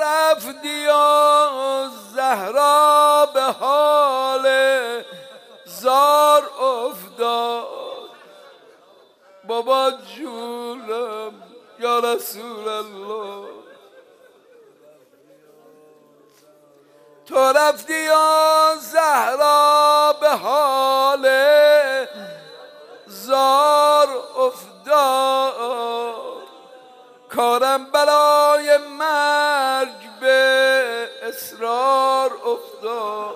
رفتی و زهرا به حال زار افتاد. بابا جونم یا رسول الله، تو رفتی و زهرا به حال زار افتاد. کارم برای مرگ به اصرار افتاد.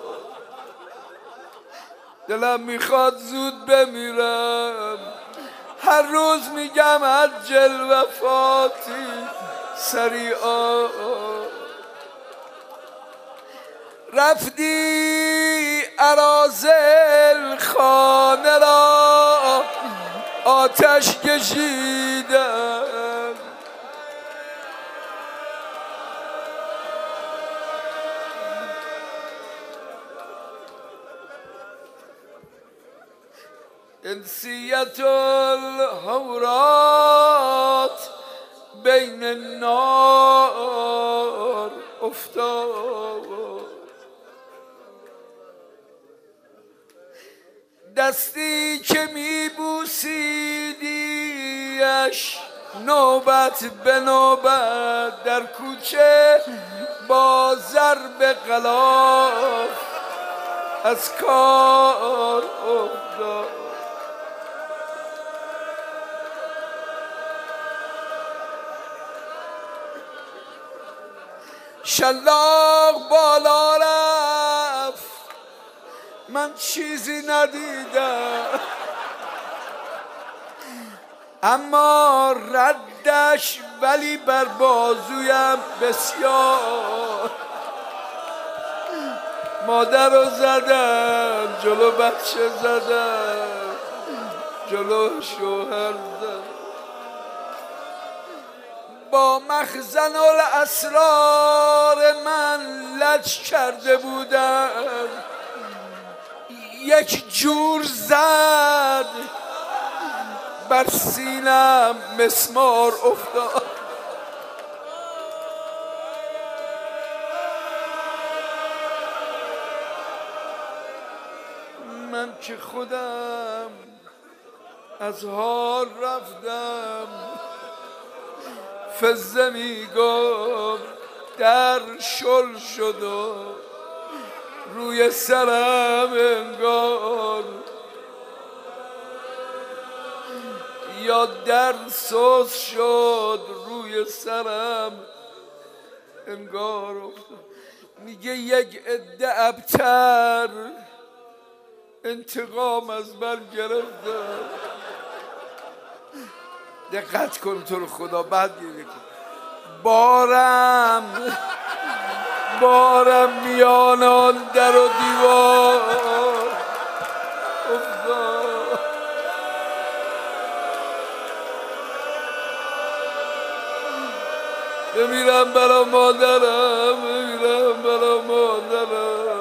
دلم میخواد زود بمیرم، هر روز میگم عجل وفاتی سریعا. رفتی اراذل خانه را آتش کشیدم. انسیت الحورات بین النار افتاد. دستی که میبوسیدیش نوبت به نوبت در کوچه با ضرب غلاف از کار افتاد. شلاق بالا رفت من چیزی ندیدم، اما ردش ولی بر بازویم بسیار. مادر رو زدم، جلو بچه زدم، جلو شوهر زدم. با مخزن الاسرار من لج کرده بودم، یک جور زد بر سینم مسمار افتاد. من که خودم از حال رفتم، فزه میگم در شل شد و روی سرم انگار، یا در سوز شد روی سرم انگار افتاد. میگه یک عده ابتر انتقام از من گرفتن. دقت کن تو رو خدا، بعد گریه کن. بارم میان آن در و دیوار افتاد. بمیرم برا مادرم، بمیرم برا مادرم.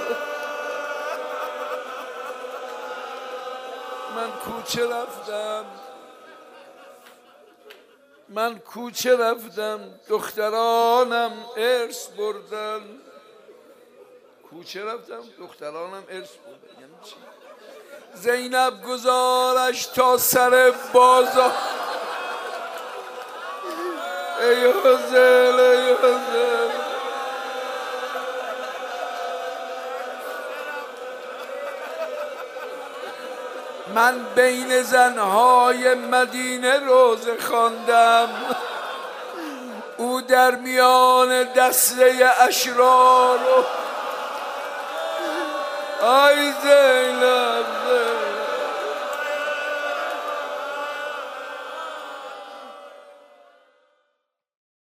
من کوچه رفتم دخترانم ارث بردن. کوچه رفتم دخترانم ارث بردن یعنی چی؟ زینب گذارش تا سر بازار. ای حسین ای حسین، من بین زنهای مدینه روزه خواندم، او در میان دسته اشرار. آی زینب